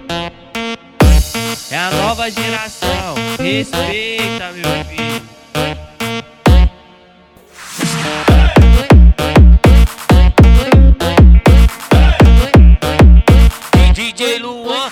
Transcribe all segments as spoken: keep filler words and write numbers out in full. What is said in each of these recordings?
É a nova geração, respeita, meu filho. D J Luan,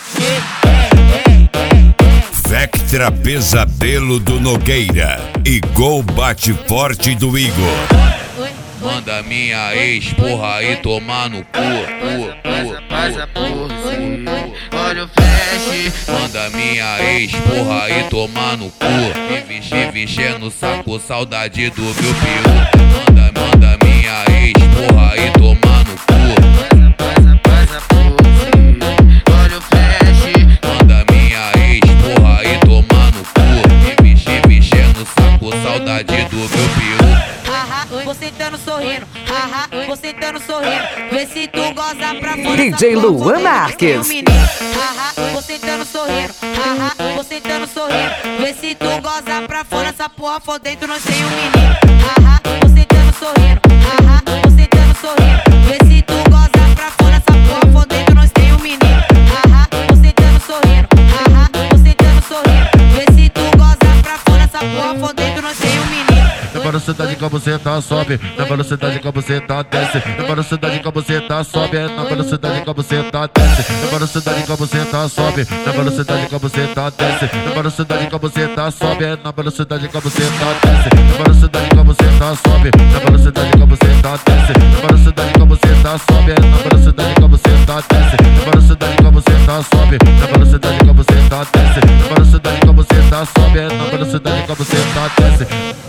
Vectra Pesadelo do Nogueira e Gol Bate Forte do Igor. Manda minha ex, porra, aí tomar no cu, cu, cu, Passa por si, olha o flash. Manda minha ex, porra, aí tomar no cu. Me vestir, vestir no saco, saudade do meu peru. Manda, manda minha ex, porra, aí tomar no cu. Passa, passa por si, olha o flash. Manda minha ex, porra, aí tomar no cu. Me vestir, vestir no saco, saudade do meu peru. Haha, você tando sorrindo, haha, você tando sorrindo. Vê se tu goza pra fora. D J Luan Marques. Haha, você tando sorrindo, haha, você tando sorrindo. Vê se tu goza pra fora. Essa porra for dentro, nós tem um menino. Haha, você tando sorrindo, haha, você tando sorrindo. Vê se tu goza pra fora. Essa porra for dentro, nós tem um menino. Haha, você tando sorrindo, haha, você tando sorrindo. Vê se tu goza pra fora. Essa porra for dentro, nós tem um menino. Na velocidade que você tá sobe, na velocidade que você tá desce, na velocidade que você tá sobe, na velocidade que você tá desce, na velocidade que você tá sobe, na velocidade que você tá desce, na velocidade que você tá sobe, na velocidade que você tá desce, na velocidade que você tá sobe, na velocidade que você tá desce, na velocidade que você tá sobe, na velocidade que você tá desce, na velocidade que você tá sobe, na velocidade que você tá desce, na velocidade que você tá sobe, na velocidade que você tá desce.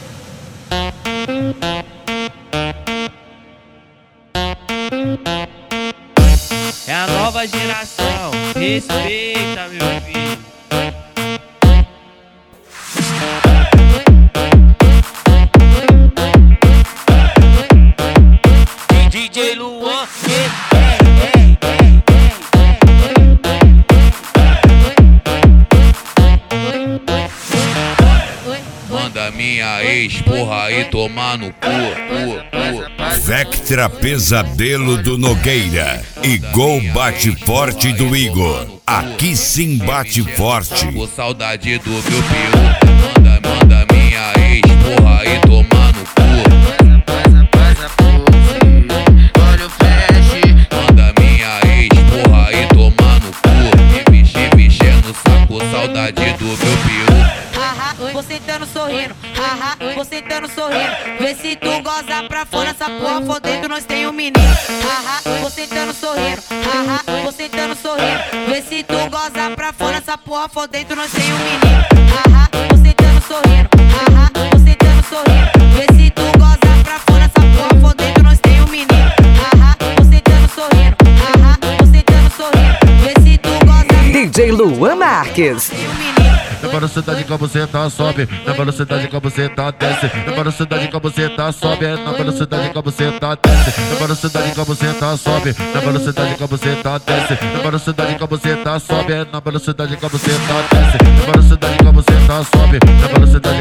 é a nova geração, respeita, meu filho. D J Luan, Manda minha ex, porra, aí tomar no cu, cu, cu. Vectra Pesadelo do Nogueira e Gol Bate Forte do Igor. Aqui sim bate forte. Com saudade do meu peru. Manda, manda minha ex, porra, aí tomar no cu. Passa, passa por si, olha o flash. Manda minha ex, porra, aí tomar no cu. Me vestir, vestir no saco, saudade do meu peru. Haha, você tando sorrindo, haha, você tando sorrindo. Vê se tu goza pra fora. Essa porra for dentro, nós tem um menino. Haha, você tando sorrindo, haha, você tando sorrindo. Vê se tu goza pra fora. Essa porra for dentro, nós tem um menino. Haha, você tando sorrindo, haha, você tando sorrindo. Vê se tu goza pra fora. Essa porra for dentro, nós tem um menino. Haha, você tando sorrindo, haha, você tando sorrindo. Vê se tu goza pra fora. D J Luan Marques. Tem um menino. Na velocidade que você tá sobe, na velocidade que você tá desce, na velocidade que você tá sobe, na velocidade que você tá desce, na velocidade que você tá sobe, na velocidade que você tá desce, na velocidade que você tá sobe, na velocidade que você tá desce, na velocidade que você tá sobe, na velocidade